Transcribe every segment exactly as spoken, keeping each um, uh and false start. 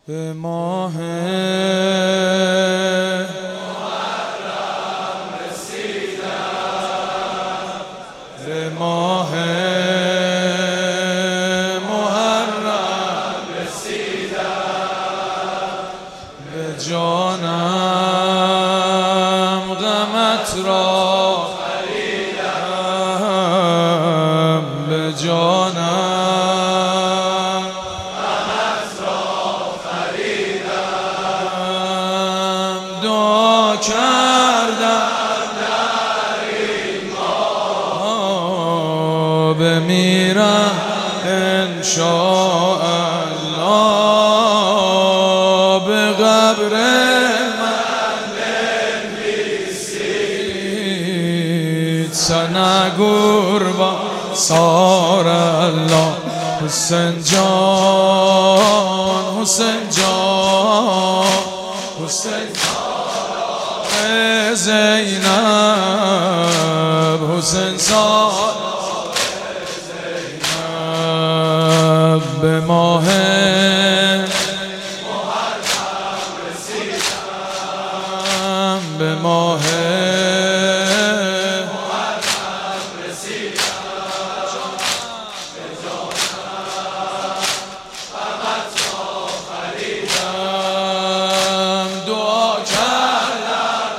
به ماه محرم رسیدم، به ماه محرم رسیدم، به جانم غمت را خریدم، به جانم کردم در این ماه، بمیرم انشاءالله، به قبر من بنویسید سنه قربان صار الله. حسین جان، حسین جان، حسین زینب، حسین سالار زینب، به ماه محرم رسیدم، به ماه محرم رسیدم، به جانم غمت را خریدم، دعا کردم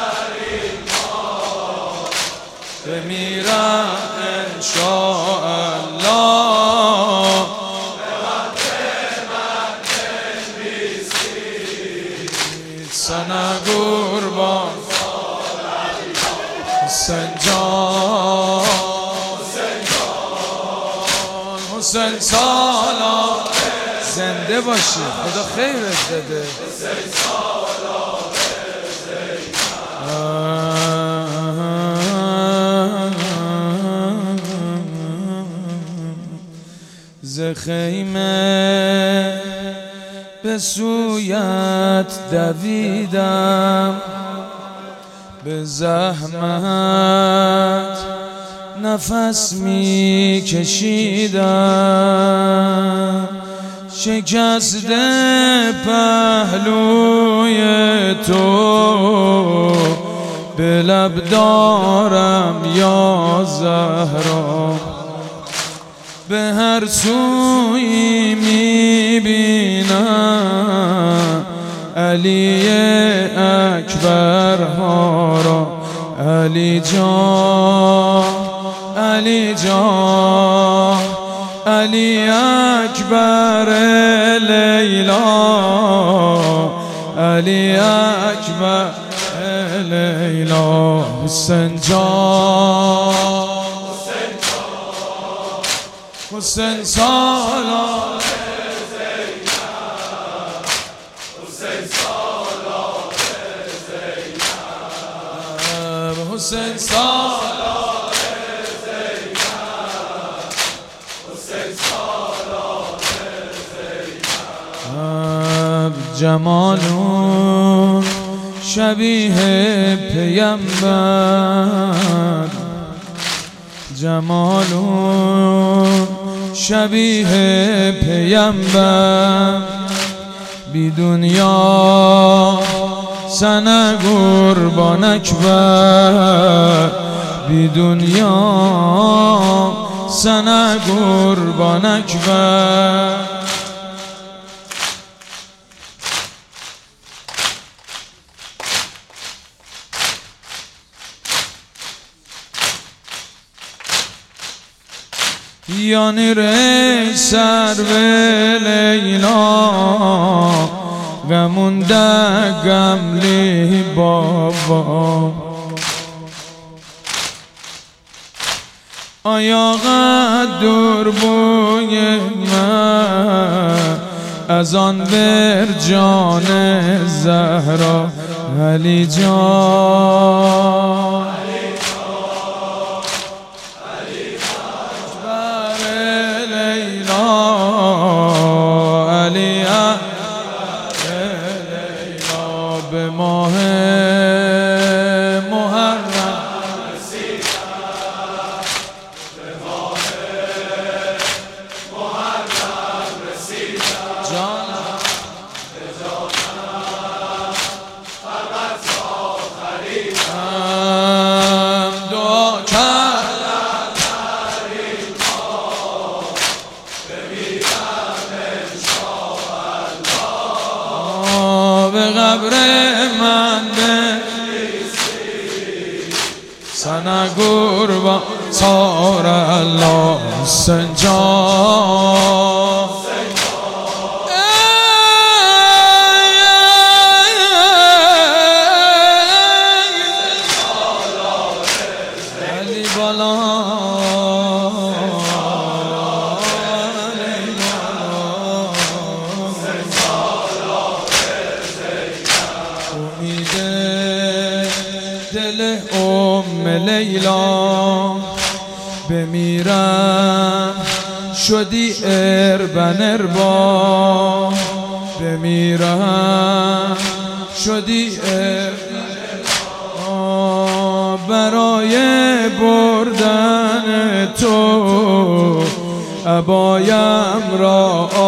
بمیرم انشاءالله، به قبر من بنویسید سنه قربان حسین جان، حسین جان، حسین سالار زنده باشی، خدا خیرت بده. حسین سالار ز خیمه به سویت دویدم، به زحمت نفس می کشیدم، شکسته پهلوی تو به لب دارم یا زهرا، به هر سوی میبینم علی اکبر ها را. علی جان، علی جان، علی اکبر لیلا، علی اکبر لیلا. حسین جان، حسین سالار زینب، حسین سالار زینب، حسین سالار زینب، حسین سالار زینب. جمالون شبیه پیمبر، جمالون شبیه پیمبر، بی دنیا سنه قربانک بر، بی دنیا سنه قربانک بر. یعنی ری سر به لیلا، غمونده گملی بابا، آیا قد دور بوی من از آن بر جان زهرا. علی جان، به ماه محرم رسیدم، به ماه محرم رسیدم، جانم به قبر من sana kurban sar Allah sen can Ali bala دل ام لیلا بمیرم شدی اربن اربا بمیرم شدی اربن اربا برای بردن تو عبایم را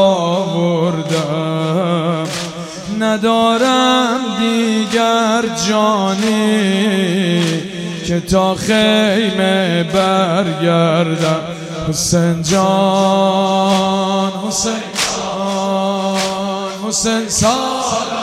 آوردم ندارم دیگر جانی که تا خیمه برگردم حسین جان حسین جان حسین سال